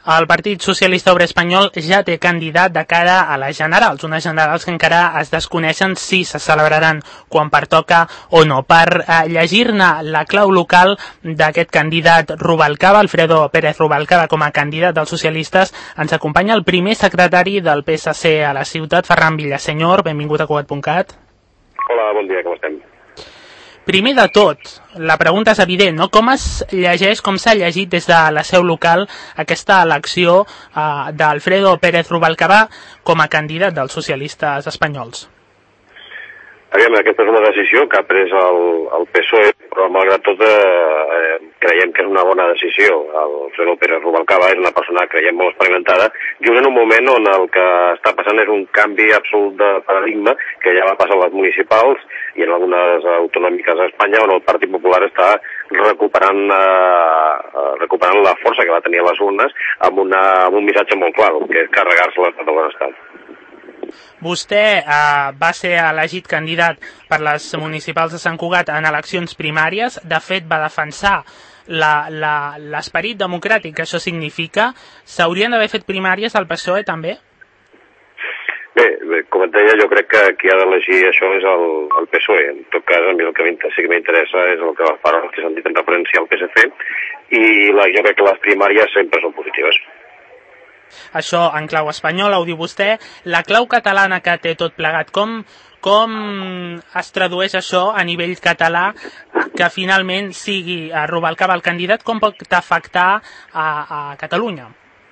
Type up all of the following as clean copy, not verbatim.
El Partit Socialista Obrer Espanyol ja té candidat de cara a les generals, unes generals que encara es desconeixen si se celebraran quan pertoca o no. Per llegir-ne la clau local d'aquest candidat Rubalcaba, Alfredo Pérez Rubalcaba, com a candidat dels socialistes, ens acompanya el primer secretari del PSC a la ciutat, Ferran Villasenyor. Benvingut a Cugat.cat. Hola, bon dia, com estem? Primer de tot, la pregunta és evident, no? Com es llegeix, com s'ha llegit des de la seu local aquesta elecció d'Alfredo Pérez Rubalcaba com a candidat dels socialistes espanyols? Aviam, aquesta és una decisió que ha pres el PSOE, però malgrat tot creiem que és una bona decisió. Alfredo Pérez Rubalcaba és una persona, creiem, molt experimentada, i en un moment on el que està passant és un canvi absolut de paradigma, que ja va passar a les municipals i en algunes autonòmiques a Espanya, on el Partit Popular està recuperant la força que va tenir a les urnes amb un missatge molt clar, que és carregar-se l'estat del benestar. Vostè va ser elegit candidat per les municipals de Sant Cugat en eleccions primàries. De fet, va defensar l'esperit democràtic que això significa. S'haurien d'haver fet primàries al PSOE també? Bé, com et deia, jo crec que qui ha d'elegir això és el PSOE. En tot cas, a mi el que sí que m'interessa és el que les paraules que s'han dit en referència al PSC, i jo crec que les primàries sempre són positives. Això en clau espanyola, ho diu vostè. La clau catalana que té tot plegat, com es tradueix això a nivell català, que finalment sigui Rubalcaba el candidat, com pot afectar a Catalunya?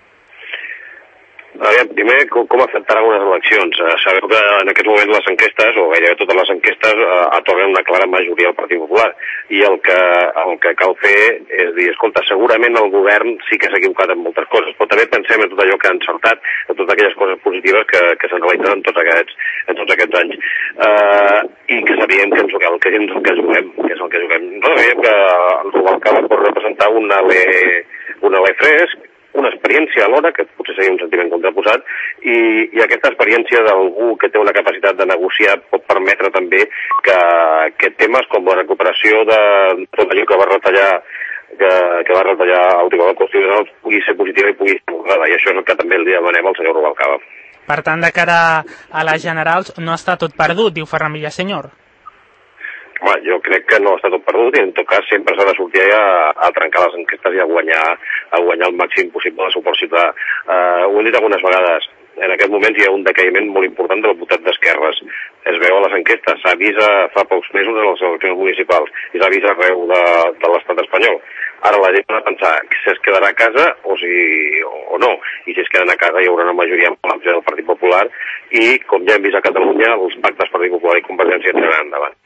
Primer, com afectaran unes eleccions? Sabeu que en aquest moment les enquestes, o gairebé totes les enquestes, atorguen una clara majoria al Partit Popular, i el que cal fer és dir, escolta, segurament el govern sí que s'ha equivocat en moltes coses, però també pensem en tot allò que ha encertat, en totes aquelles coses positives que s'han realitzat en tots aquests anys, i que sabíem que és el que juguem. Nosaltres veiem que el Rubalcaba pot representar un alè fresc, una experiència alhora, que potser seria un sentiment contraposat, i aquesta experiència d'algú que té una capacitat de negociar pot permetre també que temes com la recuperació de tot allò que va retallar el Tribunal Constitucional pugui ser positiva i pugui ser abordada, i això és el que també li demanem al senyor Rubalcaba. Per tant, de cara a les generals no està tot perdut, diu Ferran Villasenyor. Home, jo crec que no està tot perdut, i en tot cas sempre s'ha de sortir a trencar les enquestes i a guanyar el màxim possible de suport ciutadà. Ho hem dit algunes vegades, en aquest moment hi ha un decaïment molt important de la voluntat d'esquerres. Es veu a les enquestes, s'ha vist fa pocs mesos en les eleccions municipals i s'ha vist arreu de l'estat espanyol. Ara la gent ha de pensar si es quedarà a casa o no, i si es queden a casa hi haurà una majoria molt àmplia del Partit Popular, i com ja hem vist a Catalunya, els pactes Partit Popular i Convergència tiraran endavant.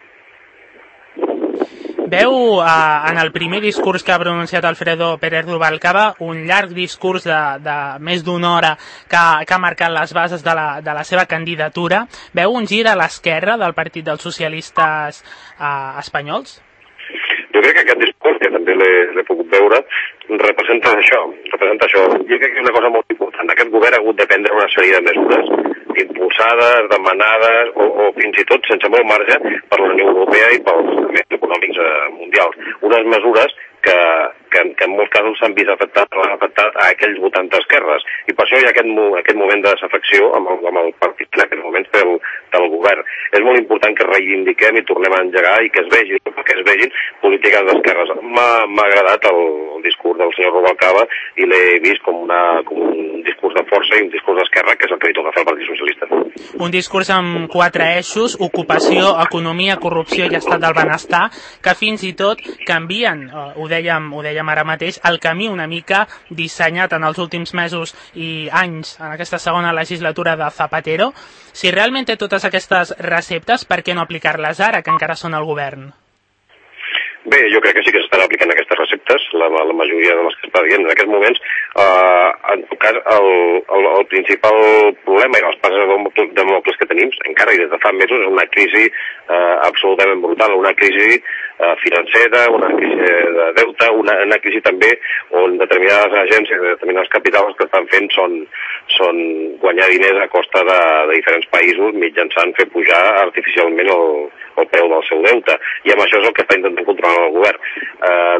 Veu en el primer discurs que ha pronunciat Alfredo Pérez Rubalcaba, un llarg discurs de més d'una hora que ha marcat les bases de la seva candidatura. Veu un gir a l'esquerra del Partit dels Socialistes espanyols? Jo crec que aquest discurs, que també l'he pogut veure, representa això. Jo crec que és una cosa molt important. Aquest govern ha hagut de prendre una sèrie de mesures impulsades, demanades, o fins i tot sense molt marge per la Unió Europea i pels estaments econòmics mundials. Unes mesures que en molts casos s'han vist afectat a aquells votants d'esquerres, i per això hi ha aquest moment de desafecció amb el partit en aquests moments del govern. És molt important que reivindiquem i tornem a engegar i que es vegin polítiques d'esquerres. M'ha agradat el discurs del senyor Rubalcaba i l'he vist com un discurs de força i un discurs d'esquerra, que és el que li toca fer al Partit Socialista. Un discurs amb 4 eixos: ocupació, economia, corrupció i estat del benestar, que fins i tot canvien, ho dèiem ara mateix, el camí una mica dissenyat en els últims mesos i anys en aquesta segona legislatura de Zapatero. Si realment té totes aquestes receptes, per què no aplicar-les ara, que encara són al govern? Bé, jo crec que sí que s'estan aplicant aquestes receptes, la majoria de les que està dient en aquests moments. En tot cas, el principal problema i les passes de mocles que tenim, encara i des de fa mesos, és una crisi absolutament brutal, una crisi financera, una crisi de deute, una crisi també on determinades agències, determinats capitals que estan fent són guanyar diners a costa de diferents països mitjançant fer pujar artificialment el preu del seu deute, i amb això és el que està intentant controlar el govern.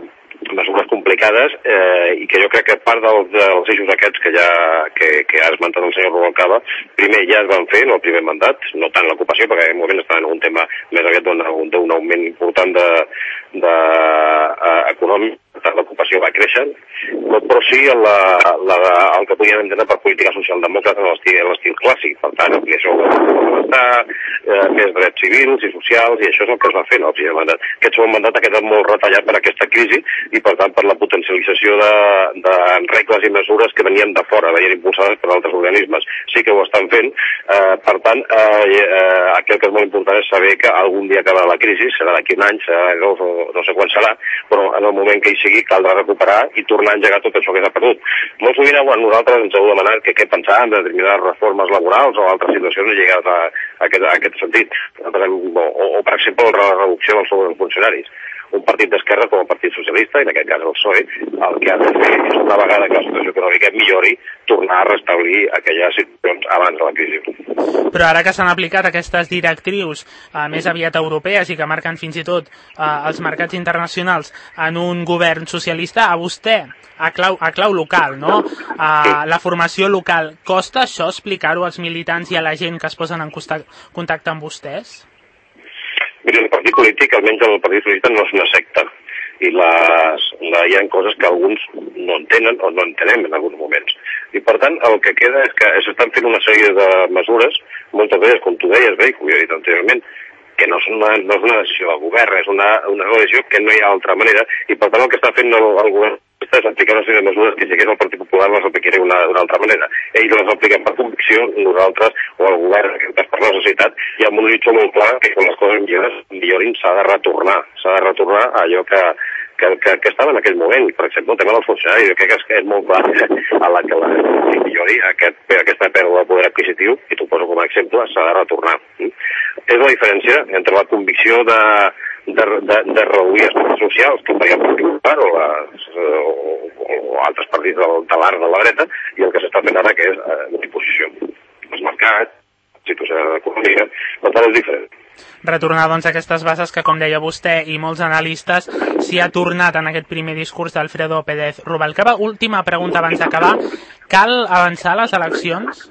mesures complicades i que jo crec que part dels eixos aquests que ha esmentat el senyor Rubalcaba, primer ja es van fer en el primer mandat, no tant l'ocupació, perquè en aquest moment està en un tema més aviat d'un augment important econòmic, l'ocupació va créixer, però sí el que podíem entendre per política socialdemòcrata en l'estil clàssic, per tant, ampliació del benestar, més drets civils i socials, i això és el que es va fer en el primer mandat. Aquest segon mandat ha quedat molt retallat per aquesta crisi i, per tant, per la potencialització de regles i mesures que venien de fora, venien impulsades per altres organismes. Sí que ho estan fent, per tant, aquí el que és molt important és saber que algun dia acabarà la crisi, serà d'aquí un any, serà no sé quan serà, però en el moment que hi sigui caldrà recuperar i tornar a engegar tot això que s'ha perdut. Molt sovint a nosaltres ens heu demanat què pensàvem de determinades reformes laborals o altres situacions lligades a aquest sentit. O, per exemple, la reducció del sou dels funcionaris. Un partit d'esquerra com el Partit Socialista, en aquest cas el PSOE, el que ha de fer és, una vegada que la situació econòmica millori, tornar a restablir aquelles situacions abans de la crisi. Però ara que s'han aplicat aquestes directrius més aviat europees i que marquen fins i tot els mercats internacionals en un govern socialista, a vostè, a clau local, no? La formació local, costa això explicar-ho als militants i a la gent que es posen en contacte amb vostès? Mira, el partit polític, almenys el Partit Socialista, no és una secta. I hi ha coses que alguns no entenen o no entenem en alguns moments. I, per tant, el que queda és que s'estan fent una sèrie de mesures, moltes vegades, com tu deies, bé, com jo he dit anteriorment, que no és una decisió del govern, és una decisió que no hi ha altra manera, i per tant el que està fent el govern és aplicar una sèrie de mesures que si hagués el Partit Popular les aplicaria d'una altra manera. Ells les apliquen per convicció, nosaltres, o el govern, per necessitat, i amb un horitzó molt clar que quan les coses millorin s'ha de retornar a allò que estava en aquell moment. Per exemple, el tema dels funcionaris, jo crec que és molt clar a la que millori aquesta pèrdua de poder adquisitiu, i t'ho poso com a exemple, s'ha de retornar. És la diferència entre la convicció de reduir aspectes socials, com veiem per Popular o altres partits de l'art de la dreta, i el que s'està fent ara, que és una imposició. Els mercats, la situació econòmica, per tant és diferent. Retornar, doncs, a aquestes bases que, com deia vostè i molts analistes, s'hi ha tornat en aquest primer discurs d'Alfredo Pérez Rubalcaba. Última pregunta abans d'acabar. Cal avançar les eleccions?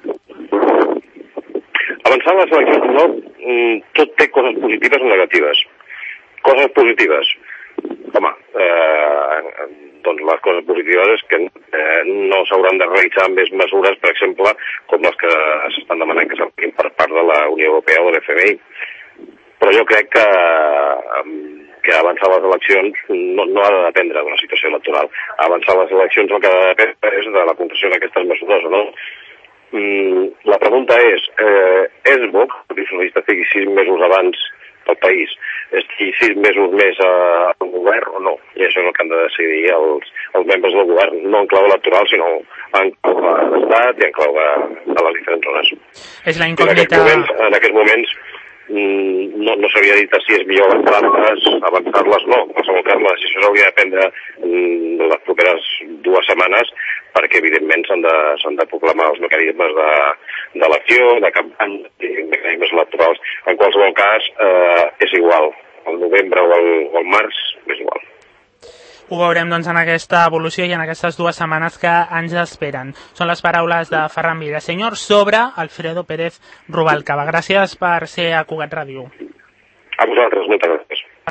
Avançar les eleccions no. Tot té coses positives o negatives. Coses positives. Home, doncs les coses positives és que no s'hauran de realitzar més mesures, per exemple, com les que s'estan demanant que s'apliquin per part de la Unió Europea o de l'FMI. Però jo crec que avançar les eleccions no ha de dependre d'una situació electoral. Avançar les eleccions el que ha de dependre és de la concreció d'aquestes mesures o no. La pregunta és bo que el Partit Socialista estigui 6 mesos abans pel país, estigui 6 mesos més al govern o no? I això és el que han de decidir els membres del govern, no en clau electoral, sinó en clau de l'estat i en clau de les diferents zones. És la incògnita... En aquests moments no s'havia dit si és millor avançar-les no. En qualsevol cas, la decisió s'hauria de prendre les properes 2 setmanes, perquè evidentment s'han de proclamar els mecanismes d'elecció, de campanya i mecanismes electorals. En qualsevol cas, és igual. El novembre o el març és igual. Ho veurem, doncs, en aquesta evolució i en aquestes 2 setmanes que ens esperen. Són les paraules de Ferran Villaseñor sobre Alfredo Pérez Rubalcaba. Gràcies per ser a Cugat Ràdio. A vosaltres, moltes gràcies.